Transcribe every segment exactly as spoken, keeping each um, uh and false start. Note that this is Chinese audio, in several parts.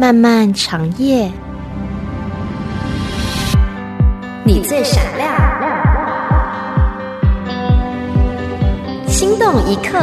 漫漫长夜，你最闪亮，心动一刻。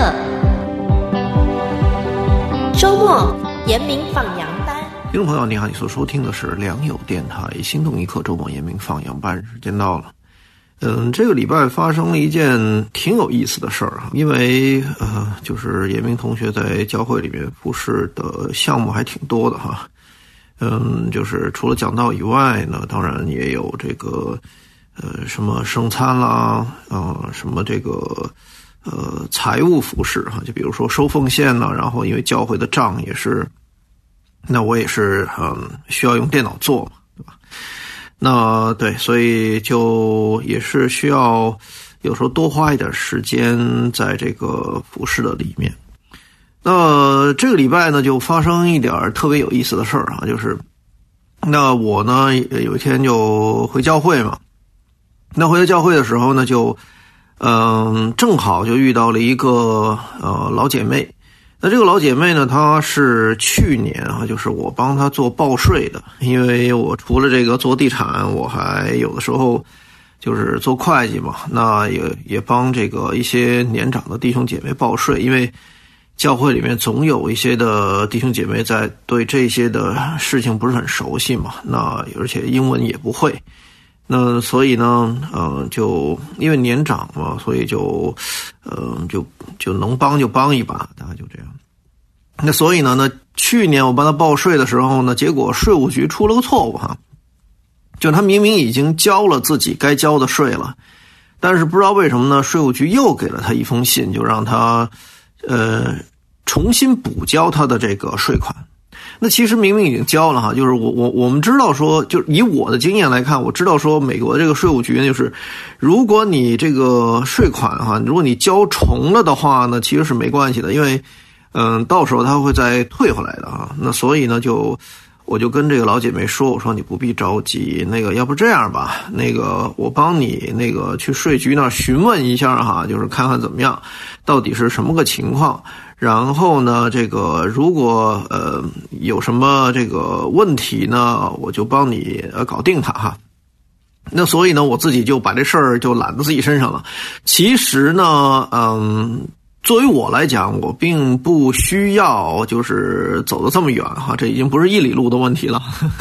周末严明放羊班， 听众朋友你好，你所收听的是良友电台心动一刻周末严明放羊班，时间到了。嗯，这个礼拜发生了一件挺有意思的事儿哈，因为呃，就是严明同学在教会里面服侍的项目还挺多的哈。嗯，就是除了讲道以外呢，当然也有这个呃什么圣餐啦，啊、呃、什么这个呃财务服侍哈，就比如说收奉献呢，然后因为教会的账也是，那我也是嗯需要用电脑做嘛，对吧？那对，所以就也是需要有时候多花一点时间在这个服侍的里面。那这个礼拜呢，就发生一点特别有意思的事儿啊，就是那我呢有一天就回教会嘛，那回到教会的时候呢，就嗯正好就遇到了一个呃老姐妹。那这个老姐妹呢，她是去年啊，就是我帮她做报税的，因为我除了这个做地产，我还有的时候就是做会计嘛，那也也帮这个一些年长的弟兄姐妹报税，因为教会里面总有一些的弟兄姐妹在对这些的事情不是很熟悉嘛，那而且英文也不会，那所以呢，呃，就因为年长嘛，所以就，呃，就就能帮就帮一把，大概就这样。那所以呢，那去年我帮他报税的时候呢，结果税务局出了个错误哈，就他明明已经交了自己该交的税了，但是不知道为什么呢，税务局又给了他一封信，就让他呃重新补交他的这个税款。那其实明明已经交了哈，就是我我我们知道说，就以我的经验来看，我知道说美国这个税务局呢，就是如果你这个税款哈，如果你交重了的话呢，其实是没关系的，因为嗯，到时候他会再退回来的啊。那所以呢，就我就跟这个老姐妹说，我说你不必着急，那个要不这样吧，那个我帮你那个去税局那儿询问一下哈，就是看看怎么样，到底是什么个情况。然后呢，这个如果呃有什么这个问题呢，我就帮你呃搞定它哈。那所以呢，我自己就把这事儿就揽到自己身上了。其实呢，嗯，作为我来讲，我并不需要就是走得这么远哈，这已经不是一里路的问题了。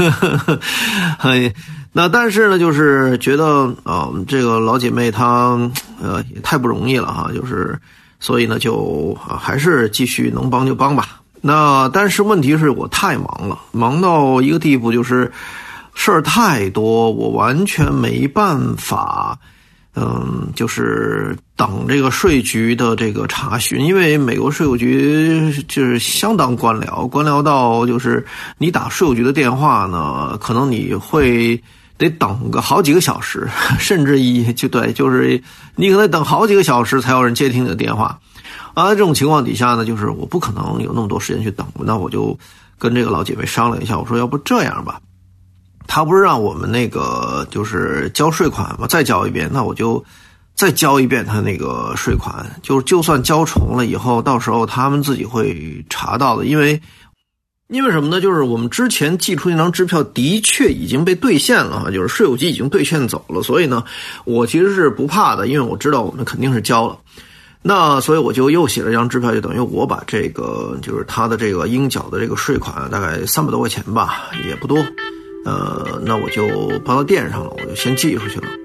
那但是呢，就是觉得呃这个老姐妹她呃也太不容易了哈，就是。所以呢，就啊还是继续能帮就帮吧。那但是问题是我太忙了，忙到一个地步，就是事儿太多，我完全没办法，嗯，就是等这个税局的这个查询，因为美国税务局就是相当官僚，官僚到就是你打税务局的电话呢，可能你会得等个好几个小时，甚至一就对，就是你可能等好几个小时才有人接听你的电话。啊，这种情况底下呢，就是我不可能有那么多时间去等，那我就跟这个老姐妹商量一下，我说要不这样吧，她不是让我们那个就是交税款嘛，再交一遍，那我就再交一遍她那个税款，就就算交重了以后，到时候他们自己会查到的，因为。因为什么呢？就是我们之前寄出那张支票的确已经被兑现了，就是税务局已经兑现走了，所以呢，我其实是不怕的，因为我知道我们肯定是交了。那所以我就又写了一张支票，就等于我把这个就是他的这个应缴的这个税款大概三百多块钱吧，也不多，呃，那我就搬到店上了，我就先寄出去了。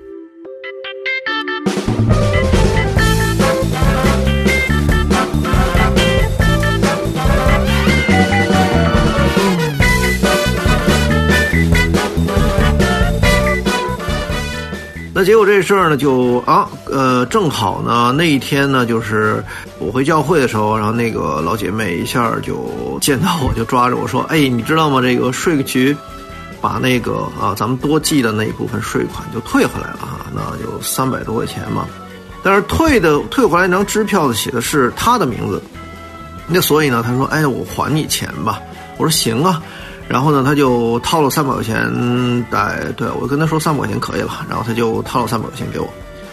那结果这事儿呢，就啊，呃，正好呢，那一天呢，就是我回教会的时候，然后那个老姐妹一下就见到我，就抓着我说：“哎，你知道吗？这个税局把那个啊，咱们多寄的那一部分税款就退回来了啊，那就三百多块钱嘛。但是退的退回来那张支票写的是他的名字，那所以呢，他说：哎，我还你钱吧。我说行啊。”然后呢，他就掏了三百块钱，哎，对，我跟他说三百块钱可以了，然后他就掏了三百块钱给我。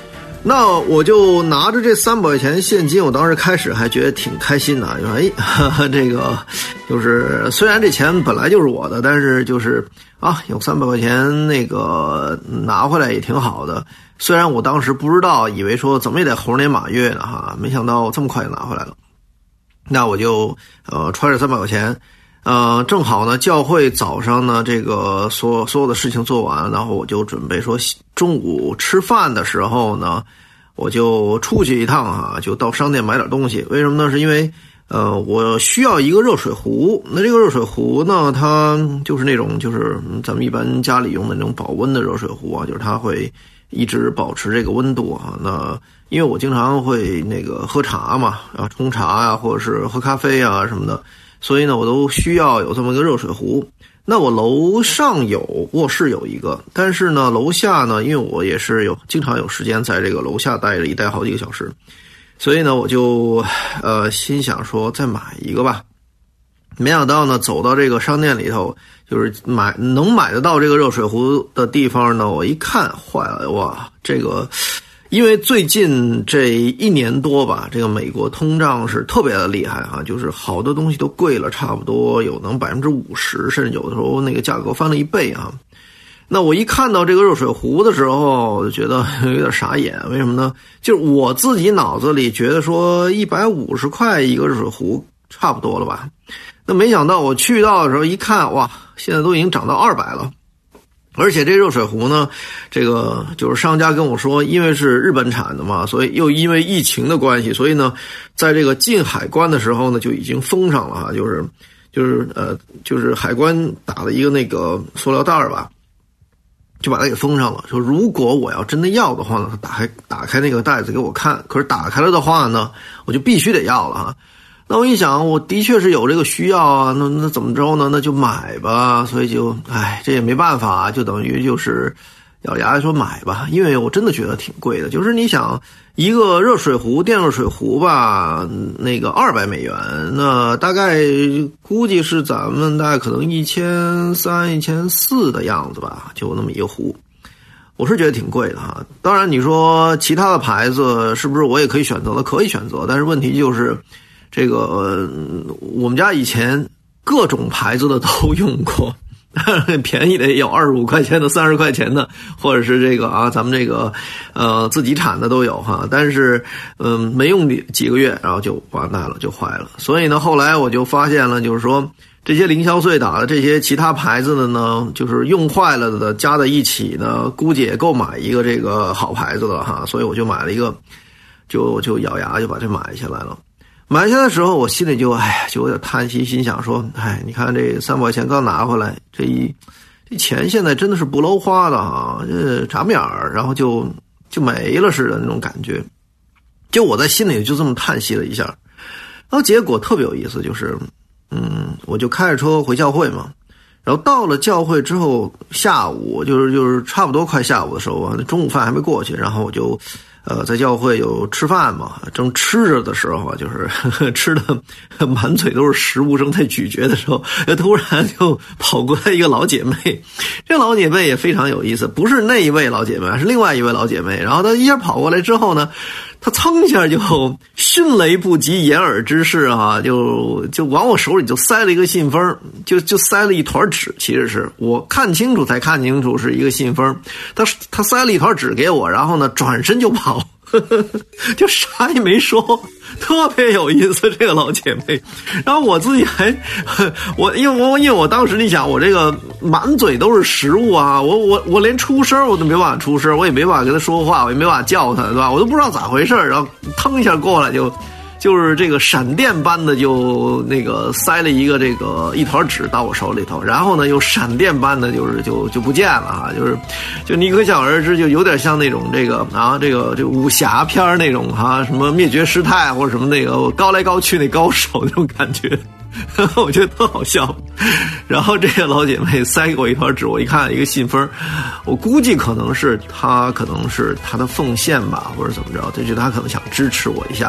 那我就拿着这三百块钱现金，我当时开始还觉得挺开心的，就说哎，呵呵这个就是虽然这钱本来就是我的，但是就是啊，有三百块钱那个拿回来也挺好的。虽然我当时不知道，以为说怎么也得猴年马月呢哈，没想到这么快就拿回来了。那我就呃揣着三百块钱。呃，正好呢，教会早上呢，这个所所有的事情做完，然后我就准备说中午吃饭的时候呢，我就出去一趟啊，就到商店买点东西。为什么呢？是因为呃，我需要一个热水壶。那这个热水壶呢，它就是那种就是咱们一般家里用的那种保温的热水壶啊，就是它会一直保持这个温度啊。那因为我经常会那个喝茶嘛，啊，冲茶呀、啊，或者是喝咖啡啊什么的。所以呢，我都需要有这么一个热水壶。那我楼上有卧室有一个，但是呢，楼下呢，因为我也是有经常有时间在这个楼下待着，一待好几个小时，所以呢，我就呃心想说再买一个吧。没想到呢，走到这个商店里头，就是买能买得到这个热水壶的地方呢，我一看坏了，哇，这个。因为最近这一年多吧，这个美国通胀是特别的厉害啊，就是好多东西都贵了，差不多有能百分之五十，甚至有的时候那个价格翻了一倍啊。那我一看到这个热水壶的时候，我就觉得有点傻眼。为什么呢？就是我自己脑子里觉得说一百五十块一个热水壶差不多了吧。那没想到我去到的时候一看，哇，现在都已经涨到二百了。而且这热水壶呢，这个就是商家跟我说，因为是日本产的嘛，所以又因为疫情的关系，所以呢，在这个进海关的时候呢，就已经封上了哈，就是就是呃，就是海关打了一个那个塑料袋吧，就把它给封上了。说如果我要真的要的话呢，他打开打开那个袋子给我看，可是打开了的话呢，我就必须得要了哈。那我一想，我的确是有这个需要啊，那那怎么着呢？那就买吧。所以就，哎，这也没办法，就等于就是咬牙说买吧。因为我真的觉得挺贵的，就是你想一个热水壶，电热水壶吧，那个二百美元，那大概估计是咱们大概可能一千三、一千四的样子吧，就那么一个壶。我是觉得挺贵的哈。当然，你说其他的牌子是不是我也可以选择的？可以选择，但是问题就是。这个、呃、我们家以前各种牌子的都用过，便宜的也有二十五块钱的、三十块钱的，或者是这个啊，咱们这个呃自己产的都有哈。但是嗯、呃，没用几个月，然后就完蛋了，就坏了。所以呢，后来我就发现了，就是说这些零消税打的这些其他牌子的呢，就是用坏了的加在一起呢，估计也够买一个这个好牌子了哈。所以我就买了一个，就就咬牙就把这买下来了。买下来的时候，我心里就哎呀，就有点叹息，心想说，哎，你看这三百块钱刚拿回来，这一这钱现在真的是不搂花的啊，这眨眼儿，然后就就没了似的那种感觉。就我在心里就这么叹息了一下，然后结果特别有意思，就是嗯，我就开着车回教会嘛，然后到了教会之后，下午就是就是差不多快下午的时候啊，中午饭还没过去，然后我就。呃，在教会有吃饭嘛，正吃着的时候啊，就是呵呵吃的满嘴都是食物，正在咀嚼的时候，突然就跑过来一个老姐妹。这老姐妹也非常有意思，不是那一位老姐妹，是另外一位老姐妹。然后她一下跑过来之后呢，她噌一下就迅雷不及掩耳之势啊，就就往我手里就塞了一个信封，就就塞了一团纸。其实是我看清楚才看清楚是一个信封，她她塞了一团纸给我，然后呢转身就跑。就啥也没说，特别有意思这个老姐妹。然后我自己还我因为我因为我当时你想我这个满嘴都是食物啊，我我我连出声我都没办法出声，我也没办法跟她说话，我也没办法叫她，对吧？我都不知道咋回事，然后腾一下过来就就是这个闪电般的就那个塞了一个这个一团纸到我手里头，然后呢又闪电般的就是就就不见了啊，就是就你可想而知，就有点像那种这个啊这个这个武侠片那种哈、啊、什么灭绝师太或者什么那个高来高去那高手那种感觉。我觉得特好笑。然后这个老姐妹塞给我一团纸，我一看一个信封，我估计可能是她可能是她的奉献吧，或者怎么着，就觉得她可能想支持我一下。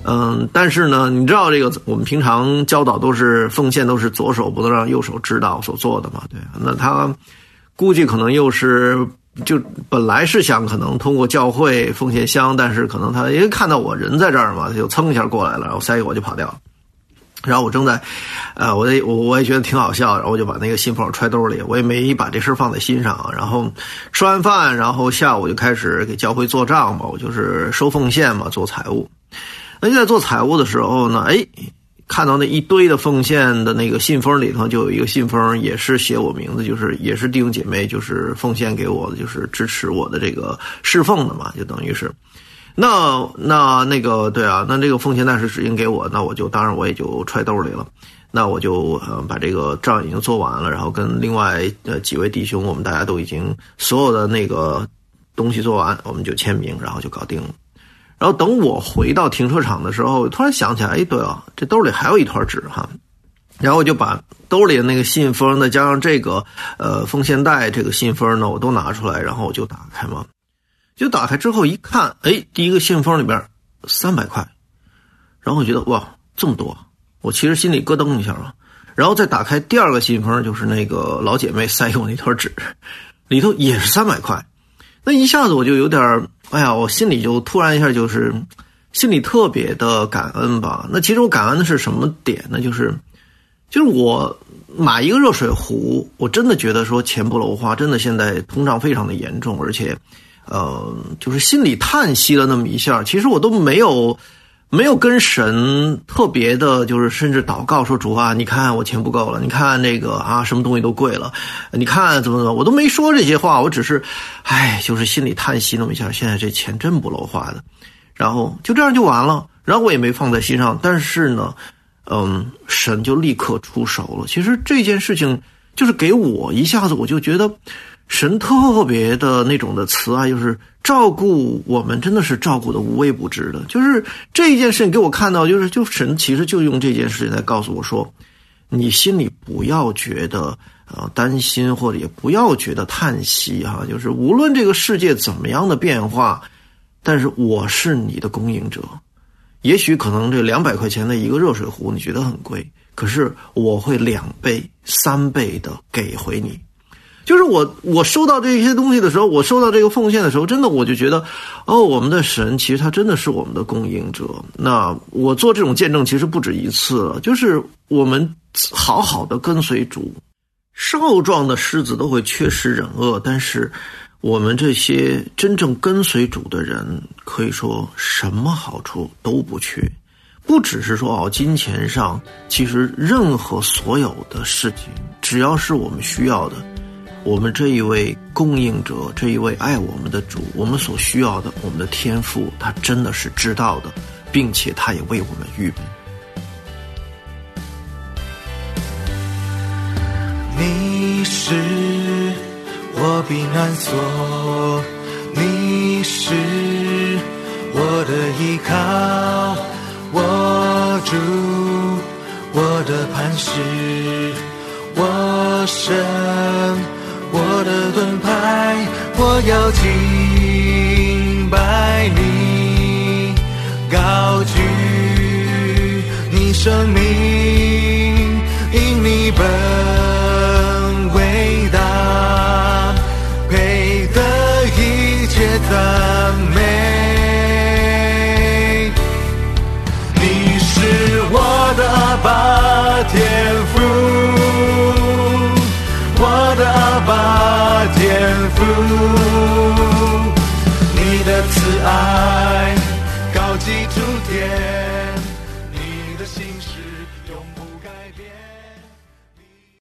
嗯，但是呢，你知道这个我们平常教导都是奉献都是左手不能让右手知道所做的嘛，对，那他估计可能又是就本来是想可能通过教会奉献箱，但是可能他因为看到我人在这儿嘛，他就蹭一下过来了，然后塞给我就跑掉了。然后我正在，呃，我也我我也觉得挺好笑，然后我就把那个信封揣兜里，我也没把这事放在心上。然后吃完饭，然后下午就开始给教会做账嘛，我就是收奉献嘛，做财务。那就在做财务的时候呢，哎，看到那一堆的奉献的那个信封里头，就有一个信封也是写我名字，就是也是弟兄姐妹就是奉献给我的，就是支持我的这个侍奉的嘛，就等于是。那那那个对啊，那这个奉献袋是指定给我，那我就当然我也就揣兜里了。那我就呃把这个账已经做完了，然后跟另外呃几位弟兄，我们大家都已经所有的那个东西做完，我们就签名，然后就搞定了。然后等我回到停车场的时候，突然想起来，哎，对啊，这兜里还有一团纸哈。然后我就把兜里的那个信封呢，加上这个呃奉献袋这个信封呢，我都拿出来，然后我就打开嘛。就打开之后一看，哎，第一个信封里边三百块，然后我觉得哇这么多，我其实心里咯噔一下啊。然后再打开第二个信封，就是那个老姐妹塞给我那团纸，里头也是三百块。那一下子我就有点，哎呀，我心里就突然一下就是心里特别的感恩吧。那其实我感恩的是什么点呢？就是就是我买一个热水壶，我真的觉得说钱不漏花，真的现在通胀非常的严重，而且呃，就是心里叹息了那么一下，其实我都没有没有跟神特别的，就是甚至祷告说主啊，你看我钱不够了，你看这个啊什么东西都贵了，你看怎么怎么，我都没说这些话，我只是，哎，就是心里叹息那么一下，现在这钱真不漏花的，然后就这样就完了，然后我也没放在心上，但是呢，嗯，神就立刻出手了。其实这件事情就是给我一下子我就觉得。神特别的那种的慈爱，就是照顾我们，真的是照顾的无微不至的。就是这一件事情给我看到，就是就神其实就用这件事情来告诉我说，你心里不要觉得呃担心，或者也不要觉得叹息哈、啊。就是无论这个世界怎么样的变化，但是我是你的供应者。也许可能这两百块钱的一个热水壶你觉得很贵，可是我会两倍、三倍的给回你。就是我我收到这些东西的时候，我收到这个奉献的时候，真的我就觉得，哦，我们的神其实他真的是我们的供应者。那我做这种见证其实不止一次了，就是我们好好的跟随主，少壮的狮子都会缺食忍饿，但是我们这些真正跟随主的人，可以说什么好处都不缺。不只是说哦金钱上，其实任何所有的事情，只要是我们需要的，我们这一位供应者，这一位爱我们的主，我们所需要的，我们的天父，他真的是知道的，并且他也为我们预备。 你是我避难所，你是我的依靠，我主，我的磐石，我神，我的盾牌，我要敬拜你，高举你生命，因你本伟大，配得一切赞美。你是我的阿爸天父，我的阿爸天父，你的慈爱高及诸天，你的心事